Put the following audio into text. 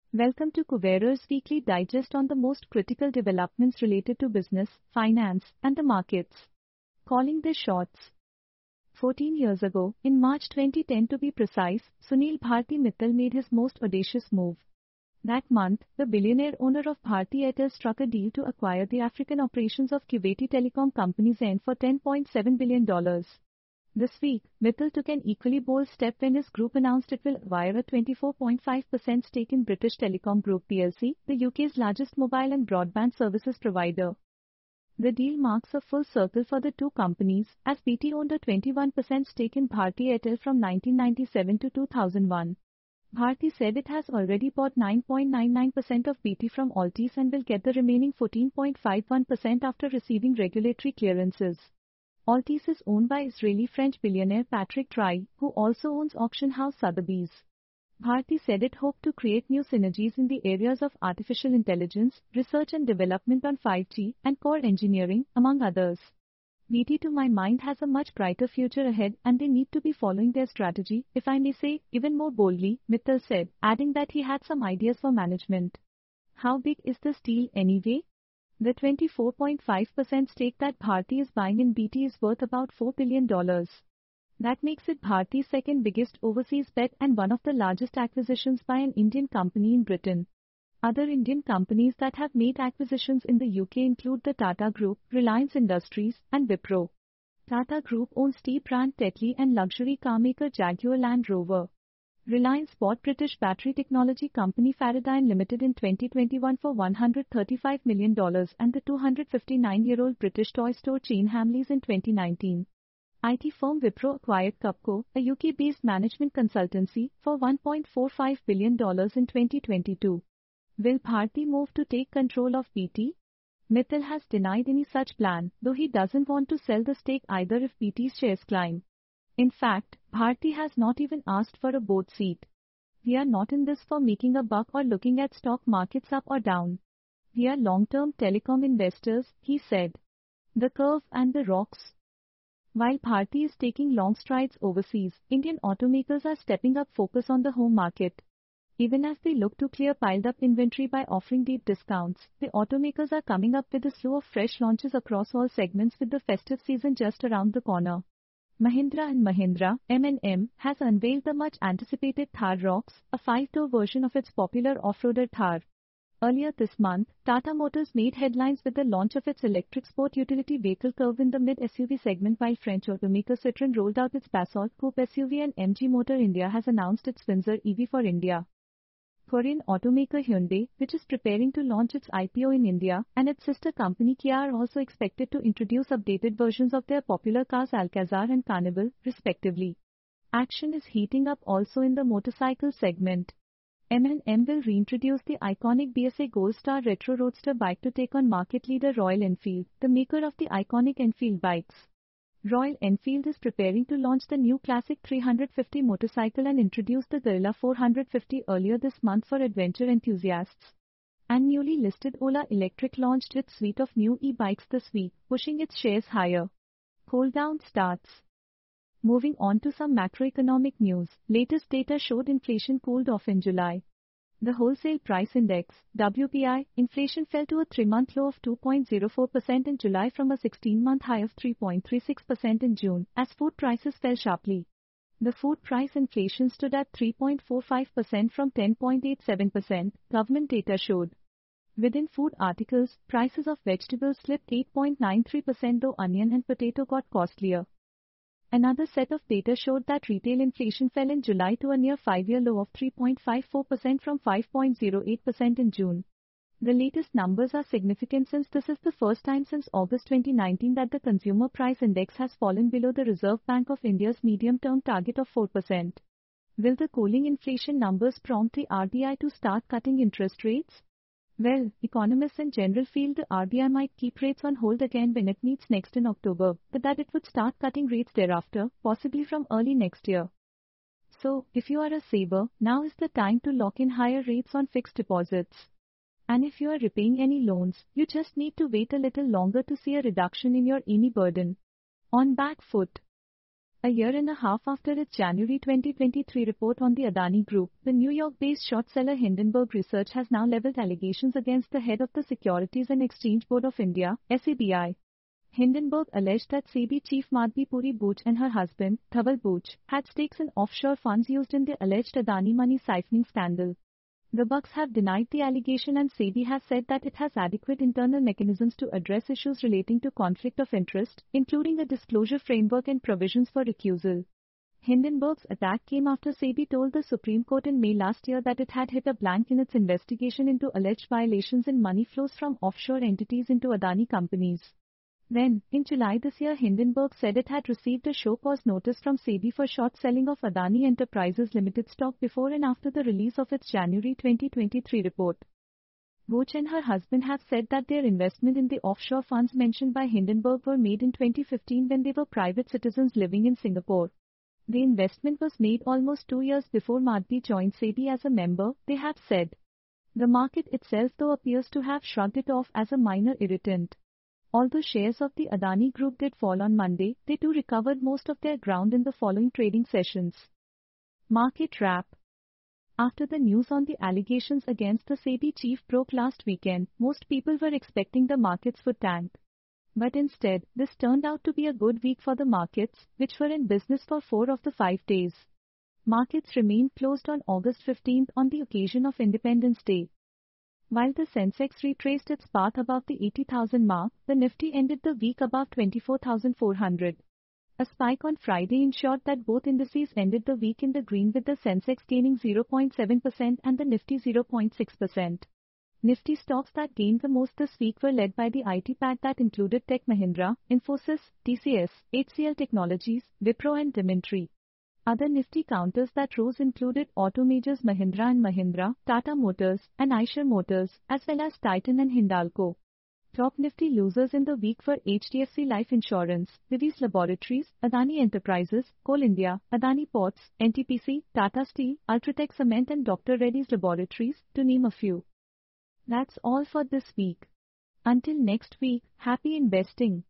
Welcome to Kuberer's weekly digest on the most critical developments related to business, finance, and the markets. Calling the shots. 14 years ago, in March 2010 to be precise, Sunil Bharti Mittal made his most audacious move. That month, the billionaire owner of Bharti Airtel struck a deal to acquire the African operations of Kuwaiti telecom company Zain for $10.7 billion. This week, Mittal took an equally bold step when his group announced it will acquire a 24.5% stake in British Telecom Group plc, the UK's largest mobile and broadband services provider. The deal marks a full circle for the two companies, as BT owned a 21% stake in Bharti Airtel from 1997 to 2001. Bharti said it has already bought 9.99% of BT from Altice and will get the remaining 14.51% after receiving regulatory clearances. Altice is owned by Israeli-French billionaire Patrick Drahi, who also owns auction house Sotheby's. Bharti said it hoped to create new synergies in the areas of artificial intelligence, research and development on 5G, and core engineering, among others. BT to my mind has a much brighter future ahead and they need to be following their strategy, if I may say, even more boldly, Mittal said, adding that he had some ideas for management. How big is this deal anyway? The 24.5% stake that Bharti is buying in BT is worth about $4 billion. That makes it Bharti's second biggest overseas bet and one of the largest acquisitions by an Indian company in Britain. Other Indian companies that have made acquisitions in the UK include the Tata Group, Reliance Industries, and Wipro. Tata Group owns tea brand Tetley and luxury car maker Jaguar Land Rover. Reliance bought British battery technology company Faraday Limited in 2021 for $135 million and the 259-year-old British toy store chain Hamleys in 2019. IT firm Wipro acquired Cupco, a UK-based management consultancy, for $1.45 billion in 2022. Will Bharti move to take control of BT? Mittal has denied any such plan, though he doesn't want to sell the stake either if BT's shares climb. In fact, Bharti has not even asked for a board seat. We are not in this for making a buck or looking at stock markets up or down. We are long-term telecom investors, he said. The curve and the rocks. While Bharti is taking long strides overseas, Indian automakers are stepping up focus on the home market. Even as they look to clear piled-up inventory by offering deep discounts, the automakers are coming up with a slew of fresh launches across all segments with the festive season just around the corner. Mahindra & Mahindra, M&M, has unveiled the much-anticipated Thar ROXX, a 5-door version of its popular off-roader Thar. Earlier this month, Tata Motors made headlines with the launch of its electric sport utility vehicle Curvv in the mid-SUV segment, while French automaker Citroën rolled out its Basalt Coupe SUV and MG Motor India has announced its Windsor EV for India. Korean automaker Hyundai, which is preparing to launch its IPO in India, and its sister company Kia are also expected to introduce updated versions of their popular cars Alcazar and Carnival, respectively. Action is heating up also in the motorcycle segment. M&M will reintroduce the iconic BSA Gold Star Retro Roadster bike to take on market leader Royal Enfield, the maker of the iconic Enfield bikes. Royal Enfield is preparing to launch the new Classic 350 motorcycle and introduced the Guerrilla 450 earlier this month for adventure enthusiasts. And newly listed Ola Electric launched its suite of new e-bikes this week, pushing its shares higher. Cool down starts. Moving on to some macroeconomic news, latest data showed inflation cooled off in July. The Wholesale Price Index, WPI, inflation fell to a 3-month low of 2.04% in July from a 16-month high of 3.36% in June, as food prices fell sharply. The food price inflation stood at 3.45% from 10.87%, government data showed. Within food articles, prices of vegetables slipped 8.93%, though onion and potato got costlier. Another set of data showed that retail inflation fell in July to a near 5-year low of 3.54% from 5.08% in June. The latest numbers are significant since this is the first time since August 2019 that the Consumer Price Index has fallen below the Reserve Bank of India's medium-term target of 4%. Will the cooling inflation numbers prompt the RBI to start cutting interest rates? Well, economists in general feel the RBI might keep rates on hold again when it meets next in October, but that it would start cutting rates thereafter, possibly from early next year. So, if you are a saver, now is the time to lock in higher rates on fixed deposits. And if you are repaying any loans, you just need to wait a little longer to see a reduction in your EMI burden. On back foot. A year and a half after its January 2023 report on the Adani Group, the New York-based short seller Hindenburg Research has now leveled allegations against the head of the Securities and Exchange Board of India, SEBI. Hindenburg alleged that SEBI chief Madhvi Puri Buch and her husband, Dhaval Buch, had stakes in offshore funds used in the alleged Adani money siphoning scandal. The Bucks have denied the allegation, and SEBI has said that it has adequate internal mechanisms to address issues relating to conflict of interest, including a disclosure framework and provisions for recusal. Hindenburg's attack came after SEBI told the Supreme Court in May last year that it had hit a blank in its investigation into alleged violations in money flows from offshore entities into Adani companies. Then, in July this year, Hindenburg said it had received a show cause notice from SEBI for short selling of Adani Enterprises Limited stock before and after the release of its January 2023 report. Buch and her husband have said that their investment in the offshore funds mentioned by Hindenburg were made in 2015 when they were private citizens living in Singapore. The investment was made almost 2 years before Madhvi joined SEBI as a member, they have said. The market itself, though, appears to have shrugged it off as a minor irritant. Although shares of the Adani Group did fall on Monday, they too recovered most of their ground in the following trading sessions. Market wrap. After the news on the allegations against the SEBI chief broke last weekend, most people were expecting the markets would tank. But instead, this turned out to be a good week for the markets, which were in business for 4 of the 5 days. Markets remained closed on August 15 on the occasion of Independence Day. While the Sensex retraced its path above the 80,000 mark, the Nifty ended the week above 24,400. A spike on Friday ensured that both indices ended the week in the green, with the Sensex gaining 0.7% and the Nifty 0.6%. Nifty stocks that gained the most this week were led by the IT pack that included Tech Mahindra, Infosys, TCS, HCL Technologies, Wipro and Dementry. Other Nifty counters that rose included auto majors Mahindra and Mahindra, Tata Motors, and Eicher Motors, as well as Titan and Hindalco. Top Nifty losers in the week were HDFC Life Insurance, Divi's Laboratories, Adani Enterprises, Coal India, Adani Ports, NTPC, Tata Steel, Ultratech Cement and Dr. Reddy's Laboratories, to name a few. That's all for this week. Until next week, happy investing.